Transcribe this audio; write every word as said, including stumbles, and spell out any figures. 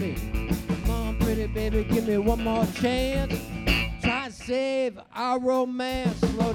me. Come on, pretty baby, give me one more chance. Try to save our romance. Slow